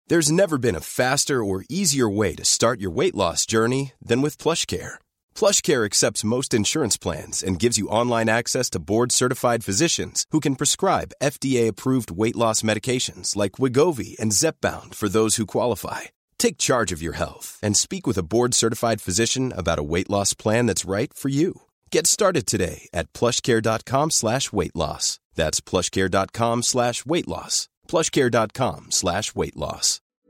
There's never been a faster or easier way to start your weight loss journey than with PlushCare. PlushCare accepts most insurance plans and gives you online access to board-certified physicians who can prescribe FDA-approved weight loss medications like Wegovy and Zepbound for those who qualify. Take charge of your health and speak with a board-certified physician about a weight loss plan that's right for you. Get started today at plushcare.com/weightloss. That's plushcare.com/weightloss. plushcare.com/weightloss.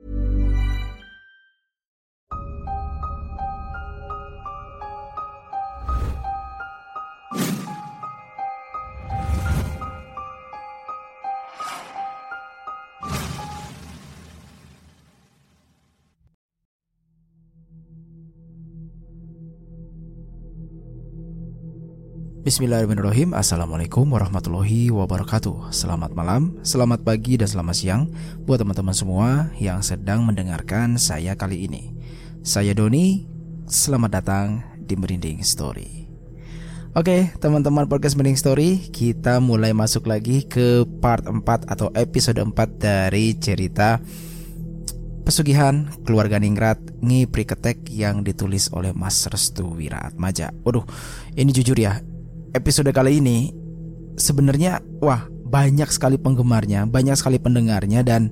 Bismillahirrahmanirrahim. Assalamualaikum warahmatullahi wabarakatuh. Selamat malam, selamat pagi, dan selamat siang buat teman-teman semua yang sedang mendengarkan saya kali ini. Saya Doni, selamat datang di Merinding Story. Oke, teman-teman podcast Merinding Story, kita mulai masuk lagi ke part 4 atau episode 4 dari cerita Pesugihan Keluarga Ningrat Nyi Priketek yang ditulis oleh Mas Restu Wiraatmaja. Waduh, ini jujur ya, episode kali ini sebenarnya banyak sekali penggemarnya, banyak sekali pendengarnya, dan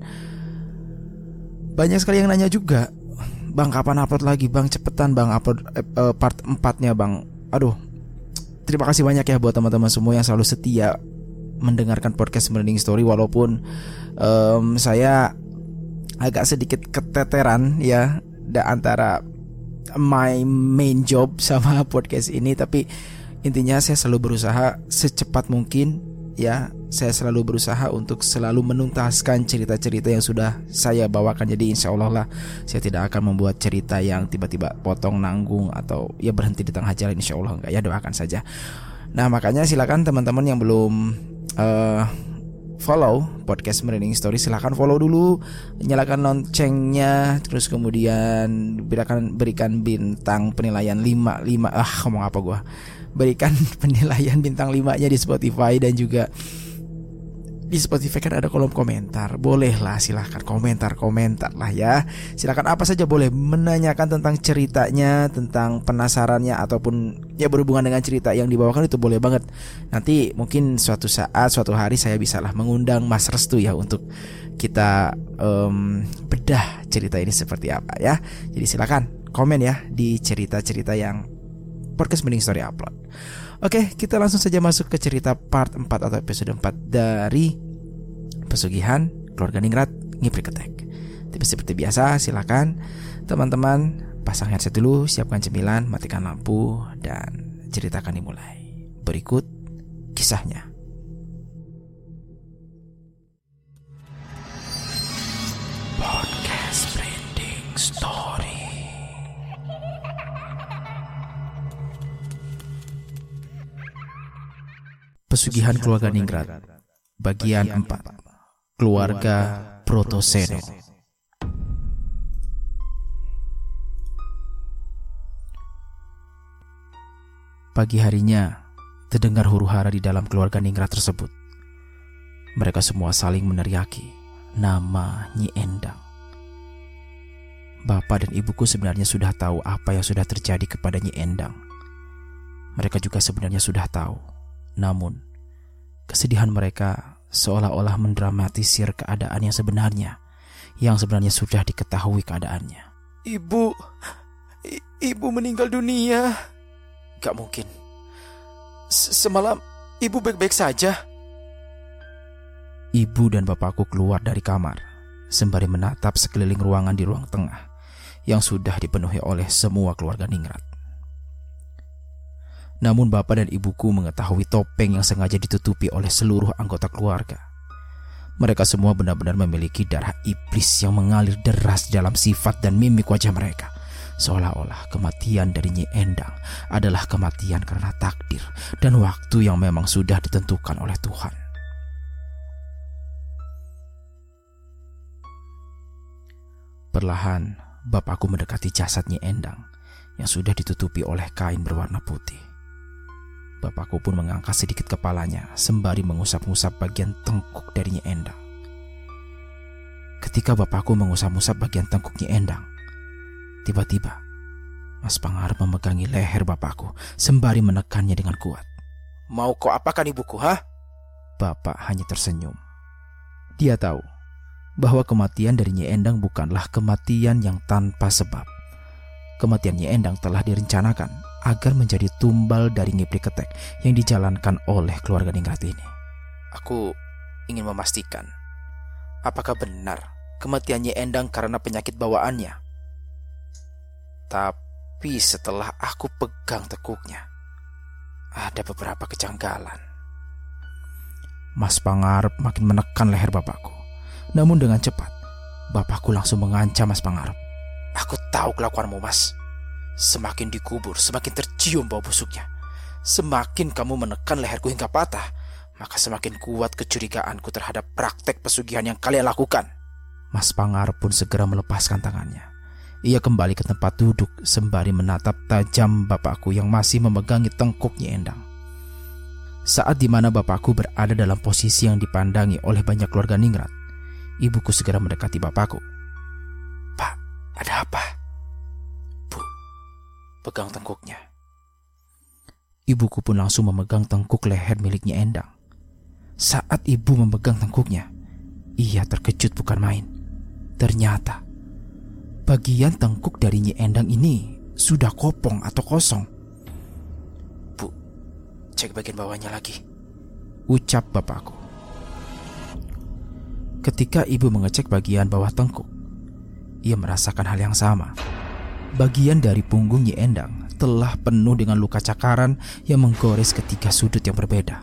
banyak sekali yang nanya juga, "Bang, kapan upload lagi? Bang, cepetan Bang upload part 4-nya Bang." Aduh, terima kasih banyak ya buat teman-teman semua yang selalu setia mendengarkan podcast Merinding Story. Walaupun saya agak sedikit keteteran ya antara my main job sama podcast ini, tapi intinya saya selalu berusaha secepat mungkin ya. Saya selalu berusaha untuk selalu menuntaskan cerita-cerita yang sudah saya bawakan. Jadi insya Allah lah, saya tidak akan membuat cerita yang tiba-tiba potong nanggung atau ya berhenti di tengah jalan. Insya Allah enggak ya, doakan saja. Nah, makanya silakan teman-teman yang belum follow podcast Merinding Story, silakan follow dulu, nyalakan loncengnya, terus kemudian berikan bintang penilaian 5. Ngomong apa gua? Berikan penilaian bintang 5-nya di Spotify, dan juga di Spotify kan ada kolom komentar. Bolehlah, silahkan komentar lah ya. Silahkan apa saja boleh, menanyakan tentang ceritanya, tentang penasarannya, ataupun ya berhubungan dengan cerita yang dibawakan, itu boleh banget. Nanti mungkin suatu saat, suatu hari saya bisalah mengundang Mas Restu ya untuk kita bedah cerita ini seperti apa ya. Jadi silakan komen ya di cerita-cerita yang podcast Merinding Story upload. Oke, kita langsung saja masuk ke cerita part 4 atau episode 4 dari Pesugihan Keluarga Ningrat Nyi Priketek. Tapi seperti biasa, silakan teman-teman pasang headset dulu, siapkan cemilan, matikan lampu, dan cerita akan dimulai. Berikut kisahnya. Podcast Merinding Story. Pesugihan Keluarga Ningrat bagian 4. Keluarga Protoseno. Pagi harinya terdengar huru-hara di dalam keluarga Ningrat tersebut. Mereka semua saling meneriaki nama Nyi Endang. Bapak dan ibuku sebenarnya sudah tahu apa yang sudah terjadi kepada Nyi Endang. Mereka juga sebenarnya sudah tahu. Namun, kesedihan mereka seolah-olah mendramatisir keadaan yang sebenarnya sudah diketahui keadaannya. Ibu meninggal dunia. Gak mungkin. Semalam ibu baik-baik saja. Ibu dan bapakku keluar dari kamar sembari menatap sekeliling ruangan di ruang tengah yang sudah dipenuhi oleh semua keluarga Ningrat. Namun bapak dan ibuku mengetahui topeng yang sengaja ditutupi oleh seluruh anggota keluarga. Mereka semua benar-benar memiliki darah iblis yang mengalir deras dalam sifat dan mimik wajah mereka. Seolah-olah kematian dari Nyi Endang adalah kematian karena takdir dan waktu yang memang sudah ditentukan oleh Tuhan. Perlahan, bapakku mendekati jasad Nyi Endang yang sudah ditutupi oleh kain berwarna putih. Bapakku pun mengangkat sedikit kepalanya sembari mengusap-ngusap bagian tengkuk dari Nyi Endang. ketika bapakku mengusap-usap bagian tengkuk Nyi Endang. Tiba-tiba Mas Pangarep memegangi leher bapakku sembari menekannya dengan kuat. "Mau kau apakan ibuku, ha?" Bapak hanya tersenyum. Dia tahu bahwa kematian dari Nyi Endang bukanlah kematian yang tanpa sebab. Kematian Nyi Endang telah direncanakan agar menjadi tumbal dari ngiplik ketek yang dijalankan oleh keluarga Ningrat ini. "Aku ingin memastikan, apakah benar kematian Nyi Endang karena penyakit bawaannya? Tapi setelah aku pegang tekuknya, ada beberapa kejanggalan." Mas Pangarep makin menekan leher bapakku. Namun dengan cepat, bapakku langsung mengancam Mas Pangarep. "Aku tahu kelakuanmu, Mas. Semakin dikubur, semakin tercium bau busuknya. Semakin kamu menekan leherku hingga patah, maka semakin kuat kecurigaanku terhadap praktek pesugihan yang kalian lakukan." Mas Pangarep pun segera melepaskan tangannya. Ia kembali ke tempat duduk sembari menatap tajam bapakku yang masih memegangi tengkuk Nyi Endang. Saat dimana bapakku berada dalam posisi yang dipandangi oleh banyak keluarga Ningrat, ibuku segera mendekati bapakku. "Pak, ada apa?" "Bu, pegang tengkuknya." Ibuku pun langsung memegang tengkuk leher milik Nyi Endang. Saat ibu memegang tengkuknya, ia terkejut bukan main. Ternyata bagian tengkuk dari Nyi Endang ini sudah kopong atau kosong. "Bu, cek bagian bawahnya lagi," ucap bapakku. Ketika ibu mengecek bagian bawah tengkuk, ia merasakan hal yang sama. Bagian dari punggung Nyi Endang telah penuh dengan luka cakaran yang menggores ke 3 sudut yang berbeda.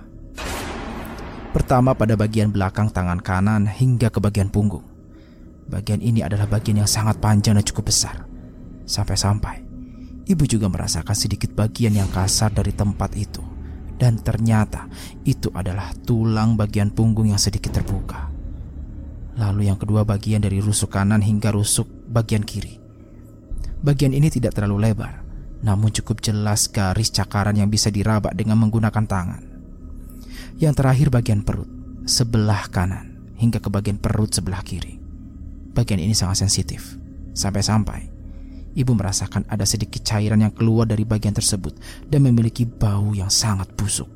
Pertama pada bagian belakang tangan kanan hingga ke bagian punggung. Bagian ini adalah bagian yang sangat panjang dan cukup besar. Sampai-sampai ibu juga merasakan sedikit bagian yang kasar dari tempat itu. Dan ternyata itu adalah tulang bagian punggung yang sedikit terbuka. Lalu yang kedua bagian dari rusuk kanan hingga rusuk bagian kiri. Bagian ini tidak terlalu lebar, namun cukup jelas garis cakaran yang bisa diraba dengan menggunakan tangan. Yang terakhir bagian perut sebelah kanan hingga ke bagian perut sebelah kiri. Bagian ini sangat sensitif. Sampai-sampai ibu merasakan ada sedikit cairan yang keluar dari bagian tersebut dan memiliki bau yang sangat busuk.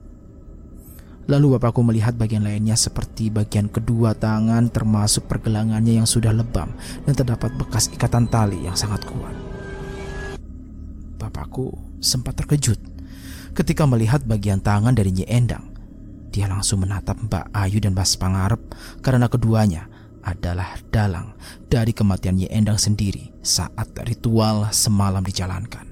Lalu bapakku melihat bagian lainnya seperti bagian kedua tangan termasuk pergelangannya yang sudah lebam dan terdapat bekas ikatan tali yang sangat kuat. Bapakku sempat terkejut ketika melihat bagian tangan dari Nyi Endang. Dia langsung menatap Mbak Ayu dan Mas Pangarep karena keduanya adalah dalang dari kematian Nyi Endang sendiri saat ritual semalam dijalankan.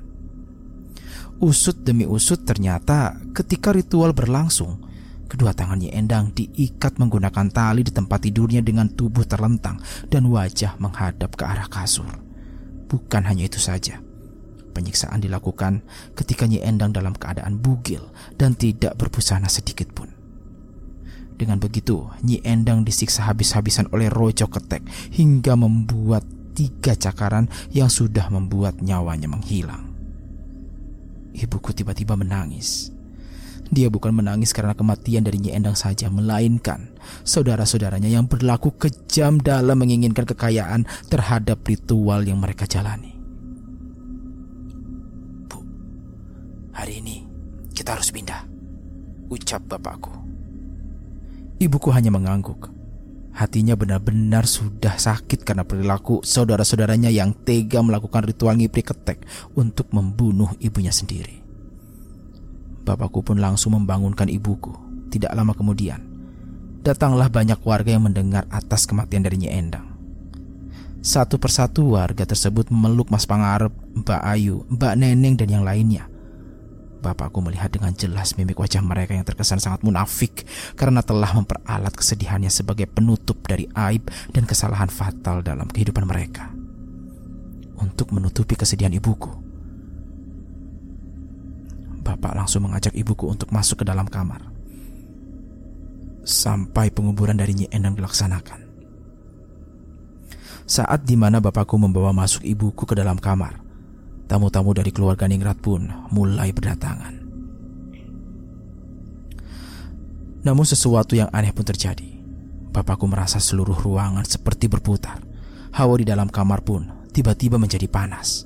Usut demi usut ternyata ketika ritual berlangsung, kedua tangan Nyi Endang diikat menggunakan tali di tempat tidurnya dengan tubuh terlentang dan wajah menghadap ke arah kasur. Bukan hanya itu saja, penyiksaan dilakukan ketika Nyi Endang dalam keadaan bugil dan tidak berbusana sedikit pun. Dengan begitu, Nyi Endang disiksa habis-habisan oleh rojo ketek hingga membuat 3 cakaran yang sudah membuat nyawanya menghilang. Ibuku tiba-tiba menangis. Dia bukan menangis karena kematian dari Nyi Endang saja, melainkan saudara-saudaranya yang berlaku kejam dalam menginginkan kekayaan terhadap ritual yang mereka jalani. "Bu, hari ini kita harus pindah," ucap bapakku. Ibuku hanya mengangguk. Hatinya benar-benar sudah sakit karena perilaku saudara-saudaranya yang tega melakukan ritual ngiprik ketek untuk membunuh ibunya sendiri. Bapakku pun langsung membangunkan ibuku. Tidak lama kemudian, datanglah banyak warga yang mendengar atas kematian dari Nyi Endang. Satu persatu warga tersebut memeluk Mas Pangarep, Mbak Ayu, Mbak Neneng dan yang lainnya. Bapakku melihat dengan jelas mimik wajah mereka yang terkesan sangat munafik karena telah memperalat kesedihannya sebagai penutup dari aib dan kesalahan fatal dalam kehidupan mereka. Untuk menutupi kesedihan ibuku, Bapak langsung mengajak ibuku untuk masuk ke dalam kamar. Sampai penguburan dari Nyi Endang dilaksanakan. Saat dimana bapakku membawa masuk ibuku ke dalam kamar, tamu-tamu dari keluarga Ningrat pun mulai berdatangan. Namun sesuatu yang aneh pun terjadi. Bapakku merasa seluruh ruangan seperti berputar. Hawa di dalam kamar pun tiba-tiba menjadi panas.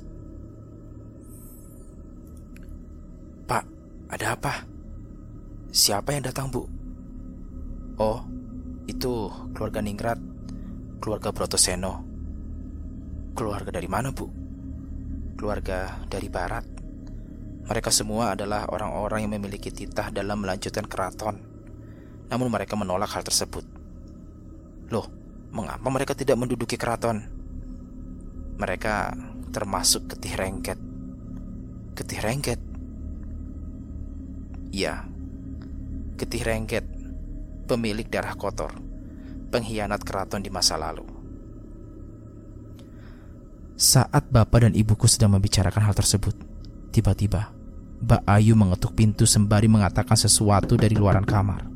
"Pak, ada apa? Siapa yang datang, Bu?" "Oh, itu keluarga Ningrat, keluarga Brotoseno." "Keluarga dari mana, Bu?" "Keluarga dari barat. Mereka semua adalah orang-orang yang memiliki titah dalam melanjutkan keraton. Namun mereka menolak hal tersebut." "Loh, mengapa mereka tidak menduduki keraton?" "Mereka termasuk Getih Rengket." "Getih Rengket?" "Ya, Getih Rengket, pemilik darah kotor, pengkhianat keraton di masa lalu." Saat bapak dan ibuku sedang membicarakan hal tersebut, tiba-tiba Mbak Ayu mengetuk pintu sembari mengatakan sesuatu dari luaran kamar.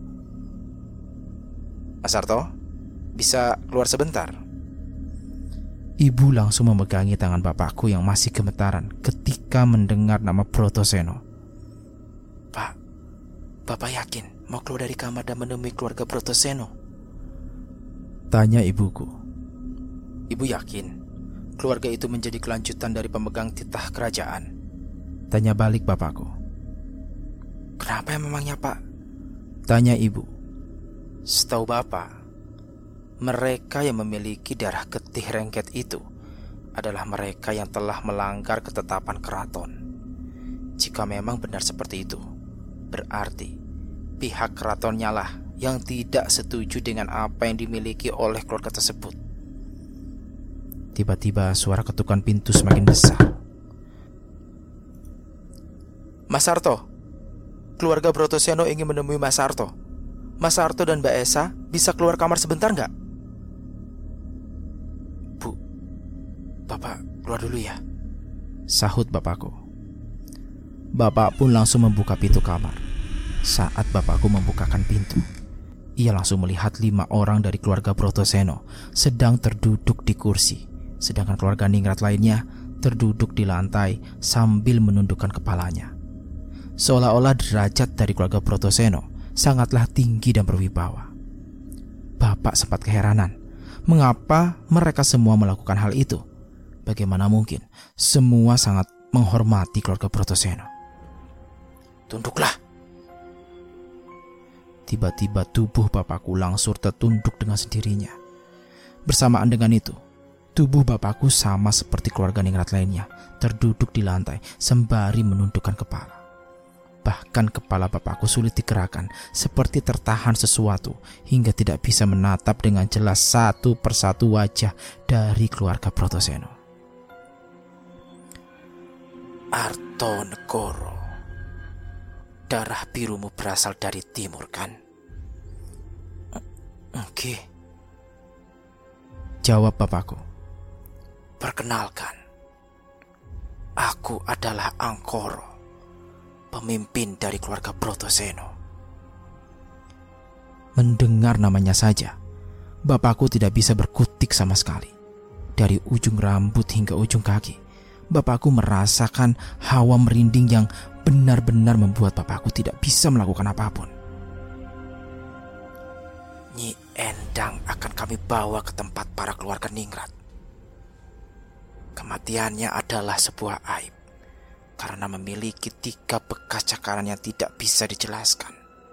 "Mas Sarto, bisa keluar sebentar?" Ibu langsung memegangi tangan bapakku yang masih gemetaran ketika mendengar nama Brotoseno. "Pak, Bapak yakin mau keluar dari kamar dan menemui keluarga Brotoseno?" tanya ibuku. "Ibu yakin keluarga itu menjadi kelanjutan dari pemegang titah kerajaan?" tanya balik bapakku. "Kenapa memangnya, Pak?" tanya ibu. "Setahu Bapak, mereka yang memiliki darah Getih Rengket itu adalah mereka yang telah melanggar ketetapan keraton. Jika memang benar seperti itu, berarti pihak keratonnya lah yang tidak setuju dengan apa yang dimiliki oleh keluarga tersebut." Tiba-tiba suara ketukan pintu semakin besar. "Mas Sarto, keluarga Brotoseno ingin menemui Mas Sarto. Mas Sarto dan Mbak Esa bisa keluar kamar sebentar nggak?" "Bu, Bapak keluar dulu ya," sahut bapakku. Bapak pun langsung membuka pintu kamar. Saat bapakku membukakan pintu, ia langsung melihat 5 orang dari keluarga Brotoseno sedang terduduk di kursi, sedangkan keluarga Ningrat lainnya terduduk di lantai sambil menundukkan kepalanya. Seolah-olah derajat dari keluarga Brotoseno sangatlah tinggi dan berwibawa. Bapak sempat keheranan, mengapa mereka semua melakukan hal itu? Bagaimana mungkin semua sangat menghormati keluarga Brotoseno? "Tunduklah!" Tiba-tiba tubuh bapakku langsung tertunduk dengan sendirinya. Bersamaan dengan itu, tubuh bapakku sama seperti keluarga Ningrat lainnya, terduduk di lantai sembari menundukkan kepala. Bahkan kepala bapakku sulit digerakkan, seperti tertahan sesuatu, hingga tidak bisa menatap dengan jelas satu persatu wajah dari keluarga Brotoseno. "Artonegoro, darah birumu berasal dari timur, kan?" "Oke," jawab bapakku. "Perkenalkan, aku adalah Angkoro, pemimpin dari keluarga Brotoseno." Mendengar namanya saja, bapakku tidak bisa berkutik sama sekali. Dari ujung rambut hingga ujung kaki, bapakku merasakan hawa merinding yang benar-benar membuat bapakku tidak bisa melakukan apapun. "Nyi Endang akan kami bawa ke tempat para keluarga Ningrat. Kematiannya adalah sebuah aib karena memiliki 3 bekas cakaran yang tidak bisa dijelaskan."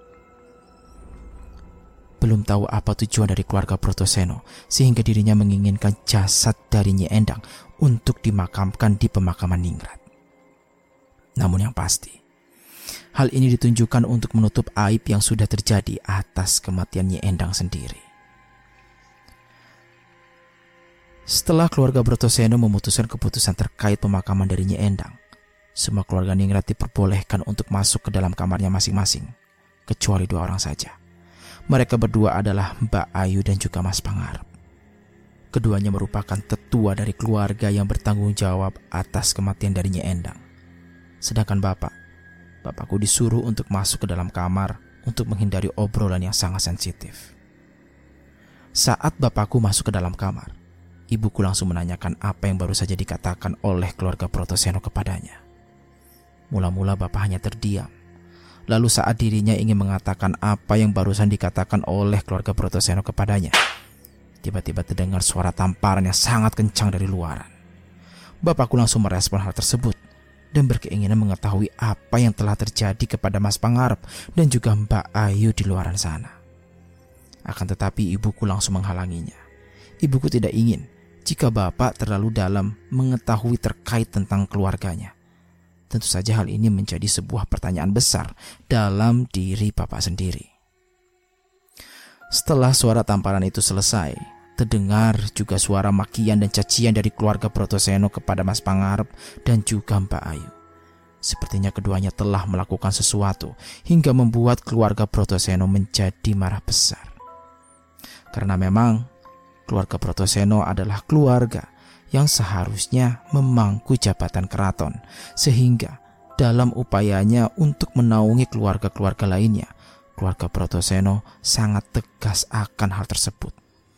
Belum tahu apa tujuan dari keluarga Brotoseno sehingga dirinya menginginkan jasad dari Nyi Endang untuk dimakamkan di pemakaman Ningrat. Namun yang pasti, hal ini ditunjukkan untuk menutup aib yang sudah terjadi atas kematian Nyi Endang sendiri. Setelah keluarga Brotoseno memutuskan keputusan terkait pemakaman dari Nyi Endang, semua keluarga Ningrat diperbolehkan untuk masuk ke dalam kamarnya masing-masing, kecuali 2 orang saja. Mereka berdua adalah Mbak Ayu dan juga Mas Pangarep. Keduanya merupakan tetua dari keluarga yang bertanggung jawab atas kematian dari Nyi Endang. Sedangkan bapakku disuruh untuk masuk ke dalam kamar untuk menghindari obrolan yang sangat sensitif. Saat bapakku masuk ke dalam kamar, ibuku langsung menanyakan apa yang baru saja dikatakan oleh keluarga Brotoseno kepadanya. Mula-mula bapak hanya terdiam, Lalu saat dirinya ingin mengatakan apa yang barusan dikatakan oleh keluarga Brotoseno kepadanya, tiba-tiba terdengar suara tamparan yang sangat kencang dari luaran. Bapakku langsung merespon hal tersebut dan berkeinginan mengetahui apa yang telah terjadi kepada Mas Pangarep dan juga Mbak Ayu di luaran sana. Akan tetapi ibuku langsung menghalanginya. Ibuku tidak ingin jika bapak terlalu dalam mengetahui terkait tentang keluarganya. Tentu saja hal ini menjadi sebuah pertanyaan besar dalam diri bapak sendiri. Setelah suara tamparan itu selesai, terdengar juga suara makian dan cacian dari keluarga Brotoseno kepada Mas Pangarep dan juga Mbak Ayu. Sepertinya keduanya telah melakukan sesuatu hingga membuat keluarga Brotoseno menjadi marah besar. Karena memang keluarga Brotoseno adalah keluarga yang seharusnya memangku jabatan keraton, sehingga dalam upayanya untuk menaungi keluarga-keluarga lainnya, keluarga Brotoseno sangat tegas akan hal tersebut.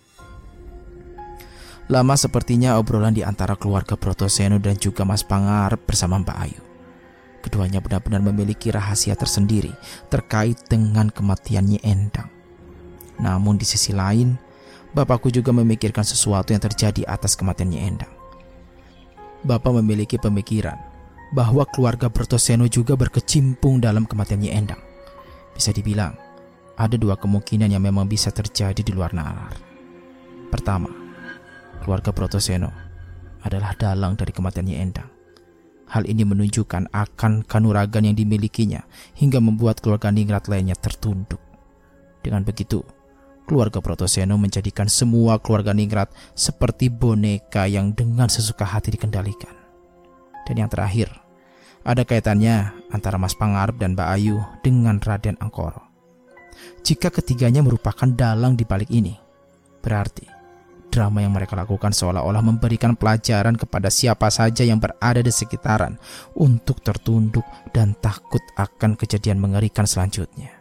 Lama sepertinya obrolan di antara keluarga Brotoseno dan juga Mas Pangarep bersama Mbak Ayu. Keduanya benar-benar memiliki rahasia tersendiri terkait dengan kematian Nyi Endang. Namun di sisi lain, bapakku juga memikirkan sesuatu yang terjadi atas kematian Nyi Endang. Bapak memiliki pemikiran bahwa keluarga Brotoseno juga berkecimpung dalam kematian Nyi Endang. Bisa dibilang, ada dua kemungkinan yang memang bisa terjadi di luar nalar. Pertama, keluarga Brotoseno adalah dalang dari kematian Nyi Endang. Hal ini menunjukkan akan kanuragan yang dimilikinya hingga membuat keluarga ningrat lainnya tertunduk. Dengan begitu, keluarga Brotoseno menjadikan semua keluarga ningrat seperti boneka yang dengan sesuka hati dikendalikan. Dan yang terakhir, ada kaitannya antara Mas Pangarep dan Mbak Ayu dengan Raden Angkoro. Jika ketiganya merupakan dalang di balik ini, berarti drama yang mereka lakukan seolah-olah memberikan pelajaran kepada siapa saja yang berada di sekitaran untuk tertunduk dan takut akan kejadian mengerikan selanjutnya.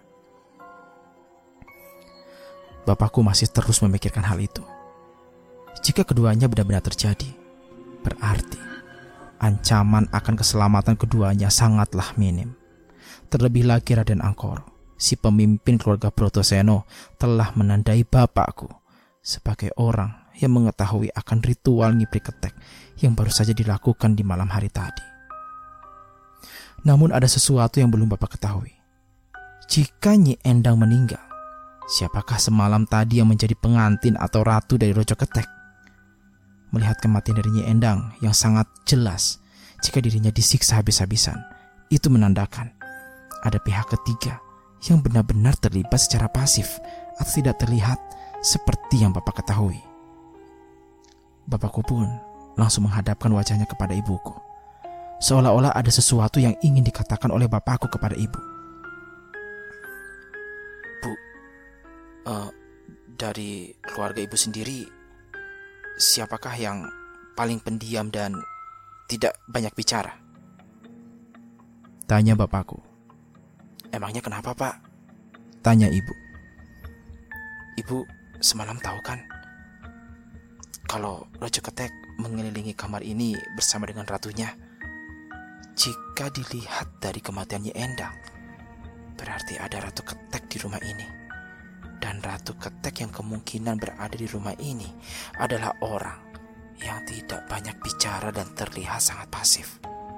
Bapakku masih terus memikirkan hal itu. Jika keduanya benar-benar terjadi, berarti ancaman akan keselamatan keduanya sangatlah minim. Terlebih lagi Raden Angkoro, si pemimpin keluarga Brotoseno, telah menandai bapakku sebagai orang yang mengetahui akan ritual ngibri ketek yang baru saja dilakukan di malam hari tadi. Namun ada sesuatu yang belum bapak ketahui. Jika Nyi Endang meninggal, siapakah semalam tadi yang menjadi pengantin atau ratu dari Rojo Ketek? Melihat kematian dari Nyi Endang yang sangat jelas jika dirinya disiksa habis-habisan, itu menandakan ada pihak ketiga yang benar-benar terlibat secara pasif atau tidak terlihat seperti yang bapak ketahui. Bapakku pun langsung menghadapkan wajahnya kepada ibuku, seolah-olah ada sesuatu yang ingin dikatakan oleh bapakku kepada ibu. Bu, dari keluarga ibu sendiri, siapakah yang paling pendiam dan tidak banyak bicara? Tanya bapakku. Emangnya kenapa, Pak? Tanya ibu. Ibu semalam tahu kan kalau Rojo Ketek mengelilingi kamar ini bersama dengan ratunya. Jika dilihat dari kematian Nyi Endang, berarti ada Ratu Ketek di rumah ini. Dan Ratu Ketek yang kemungkinan berada di rumah ini adalah orang yang tidak banyak bicara dan terlihat sangat pasif.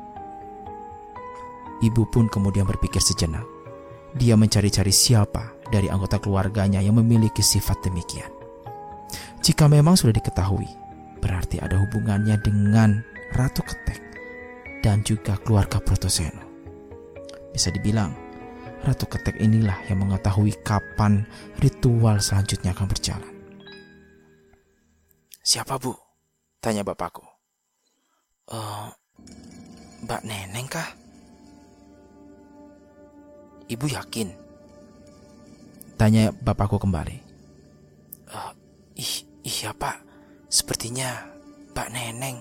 Ibu pun kemudian berpikir sejenak. Dia mencari-cari siapa dari anggota keluarganya yang memiliki sifat demikian. Jika memang sudah diketahui, berarti ada hubungannya dengan Ratu Ketek dan juga keluarga Brotoseno. Bisa dibilang, Ratu Ketek inilah yang mengetahui kapan ritual selanjutnya akan berjalan. Siapa, Bu? Tanya bapakku. Mbak Neneng kah? Ibu yakin? Tanya bapakku kembali. Iya, Pak. Sepertinya Mbak Neneng.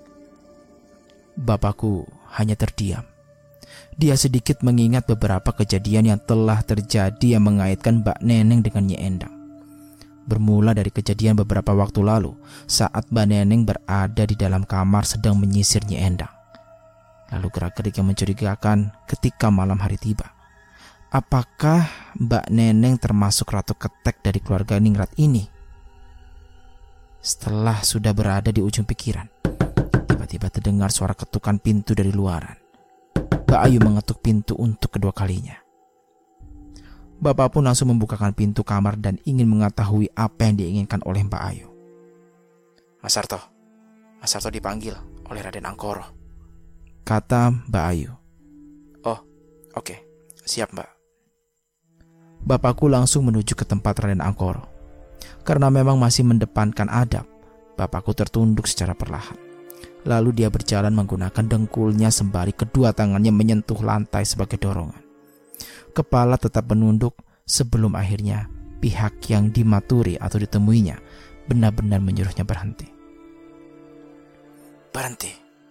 Bapakku hanya terdiam. Dia sedikit mengingat beberapa kejadian yang telah terjadi yang mengaitkan Mbak Neneng dengan Nyi Endang. Bermula dari kejadian beberapa waktu lalu saat Mbak Neneng berada di dalam kamar sedang menyisir Nyi Endang. Lalu gerak-gerik yang mencurigakan ketika malam hari tiba. Apakah Mbak Neneng termasuk Ratu Ketek dari keluarga Ningrat ini? Setelah sudah berada di ujung pikiran, tiba-tiba terdengar suara ketukan pintu dari luaran. Mbak Ayu mengetuk pintu untuk kedua kalinya. Bapak pun langsung membukakan pintu kamar dan ingin mengetahui apa yang diinginkan oleh Mbak Ayu. Mas Sarto dipanggil oleh Raden Angkoro, kata Mbak Ayu. Oh, oke, siap Mbak. Bapakku langsung menuju ke tempat Raden Angkoro. Karena memang masih mendepankan adab, bapakku tertunduk secara perlahan. Lalu dia berjalan menggunakan dengkulnya sembari kedua tangannya menyentuh lantai sebagai dorongan. Kepala tetap menunduk sebelum akhirnya pihak yang dimaturi atau ditemuinya benar-benar menyuruhnya berhenti. Berhenti.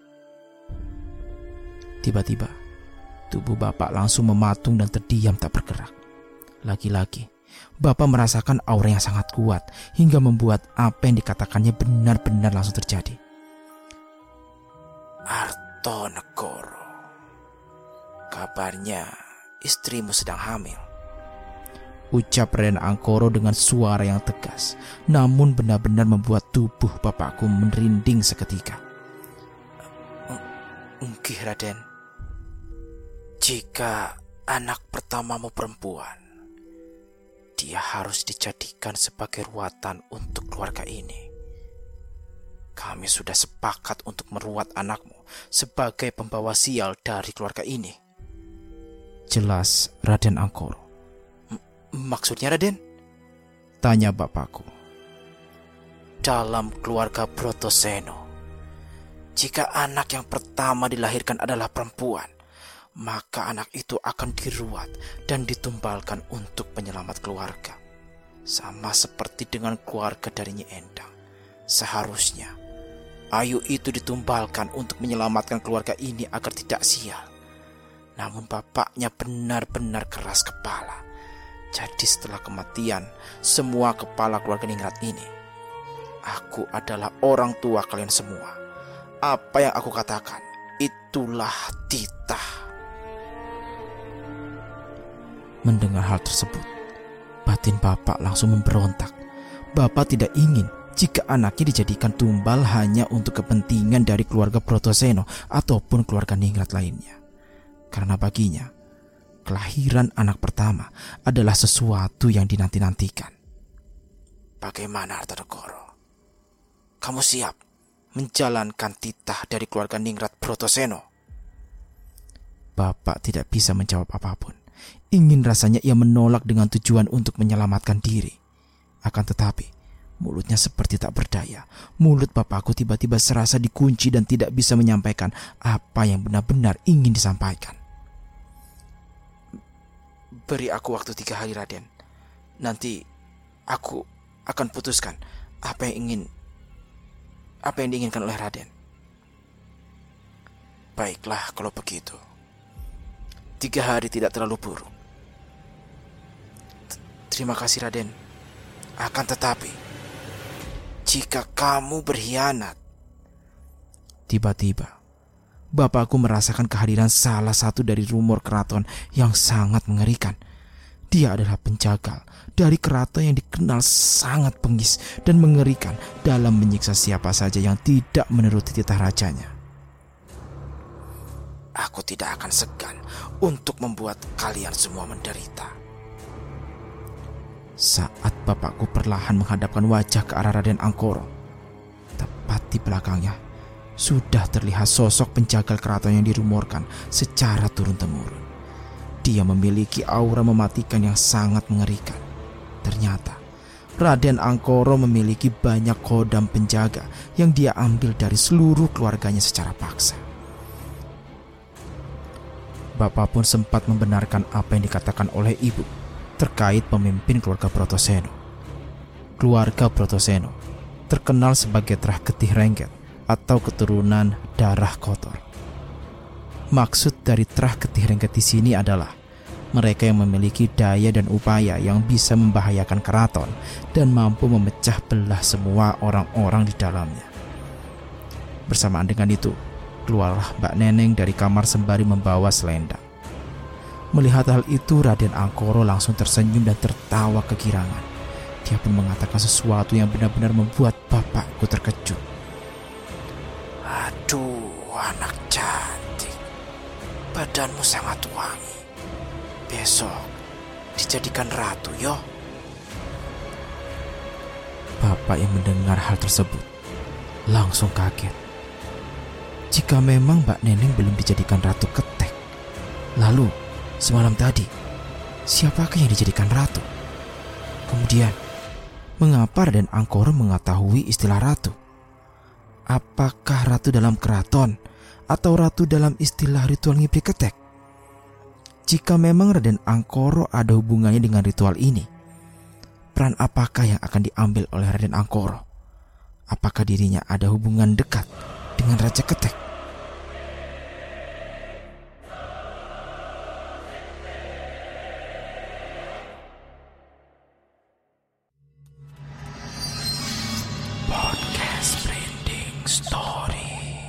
Tiba-tiba tubuh bapak langsung mematung dan terdiam tak bergerak. Lagi-lagi bapak merasakan aura yang sangat kuat hingga membuat apa yang dikatakannya benar-benar langsung terjadi. Artonegoro, kabarnya istrimu sedang hamil, ucap Raden Angkoro dengan suara yang tegas, namun benar-benar membuat tubuh bapakku merinding seketika. Nggih Raden, jika anak pertamamu perempuan, dia harus dijadikan sebagai ruatan untuk keluarga ini. Kami sudah sepakat untuk meruat anakmu sebagai pembawa sial dari keluarga ini, jelas Raden Angkoro. Maksudnya Raden? Tanya bapakku. Dalam keluarga Brotoseno, jika anak yang pertama dilahirkan adalah perempuan, maka anak itu akan diruat dan ditumbalkan untuk penyelamat keluarga. Sama seperti dengan keluarga dari Nyi Endang. Seharusnya Ayu itu ditumbalkan untuk menyelamatkan keluarga ini agar tidak sial. Namun bapaknya benar-benar keras kepala. Jadi setelah kematian semua kepala keluarga Ningrat ini, aku adalah orang tua kalian semua. Apa yang aku katakan, itulah titah. Mendengar hal tersebut, batin bapak langsung memberontak. Bapak tidak ingin jika anaknya dijadikan tumbal hanya untuk kepentingan dari keluarga Brotoseno ataupun keluarga Ningrat lainnya. Karena baginya, kelahiran anak pertama adalah sesuatu yang dinanti-nantikan. Bagaimana Artonegoro? Kamu siap menjalankan titah dari keluarga Ningrat Brotoseno? Bapak tidak bisa menjawab apapun. Ingin rasanya ia menolak dengan tujuan untuk menyelamatkan diri. Akan tetapi, mulutnya seperti tak berdaya. Mulut bapakku tiba-tiba serasa dikunci dan tidak bisa menyampaikan apa yang benar-benar ingin disampaikan. Beri aku waktu 3 hari Raden. Nanti aku akan putuskan apa yang diinginkan oleh Raden. Baiklah kalau begitu. 3 hari tidak terlalu buruk. Terima kasih Raden. Akan tetapi, jika kamu berkhianat. Tiba-tiba bapakku merasakan kehadiran salah satu dari rumor keraton yang sangat mengerikan. Dia adalah penjagal dari keraton yang dikenal sangat bengis dan mengerikan dalam menyiksa siapa saja yang tidak menuruti titah rajanya. Aku tidak akan segan untuk membuat kalian semua menderita. Saat bapakku perlahan menghadapkan wajah ke arah Raden Angkoro, tepat di belakangnya sudah terlihat sosok penjagal keraton yang dirumorkan secara turun-temurun. Dia memiliki aura mematikan yang sangat mengerikan. Ternyata Raden Angkoro memiliki banyak kodam penjaga yang dia ambil dari seluruh keluarganya secara paksa. Bapak pun sempat membenarkan apa yang dikatakan oleh ibu terkait pemimpin keluarga Brotoseno. Keluarga Brotoseno terkenal sebagai Trah Getih Rengket atau keturunan darah kotor. Maksud dari Trah Getih Rengket di sini adalah mereka yang memiliki daya dan upaya yang bisa membahayakan keraton dan mampu memecah belah semua orang-orang di dalamnya. Bersamaan dengan itu, keluarlah Mbak Neneng dari kamar sembari membawa selendang. Melihat hal itu, Raden Angkoro langsung tersenyum dan tertawa kegirangan. Dia pun mengatakan sesuatu yang benar-benar membuat bapakku terkejut. Aduh, anak cantik, badanmu sangat wangi. Besok dijadikan ratu, yo. Bapak yang mendengar hal tersebut langsung kaget. Jika memang Mbak Neneng belum dijadikan ratu Ketek, lalu semalam tadi siapakah yang dijadikan ratu? Kemudian, mengapa Raden Angkoro mengetahui istilah ratu? Apakah ratu dalam keraton atau ratu dalam istilah ritual ngibri Ketek? Jika memang Raden Angkoro ada hubungannya dengan ritual ini, peran apakah yang akan diambil oleh Raden Angkoro? Apakah dirinya ada hubungan dekat dengan Raja Ketek? Podcast Branding Story.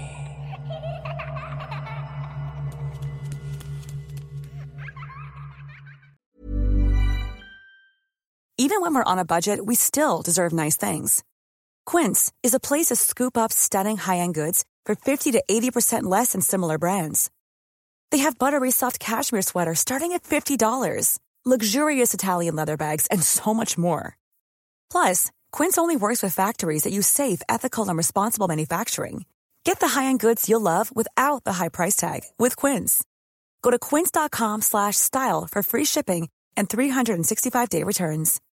Even when we're on a budget, we still deserve nice things. Quince is a place to scoop up stunning high-end goods for 50 to 80% less than similar brands. They have buttery soft cashmere sweaters starting at $50, luxurious Italian leather bags, and so much more. Plus, Quince only works with factories that use safe, ethical, and responsible manufacturing. Get the high-end goods you'll love without the high price tag with Quince. Go to quince.com/style for free shipping and 365-day returns.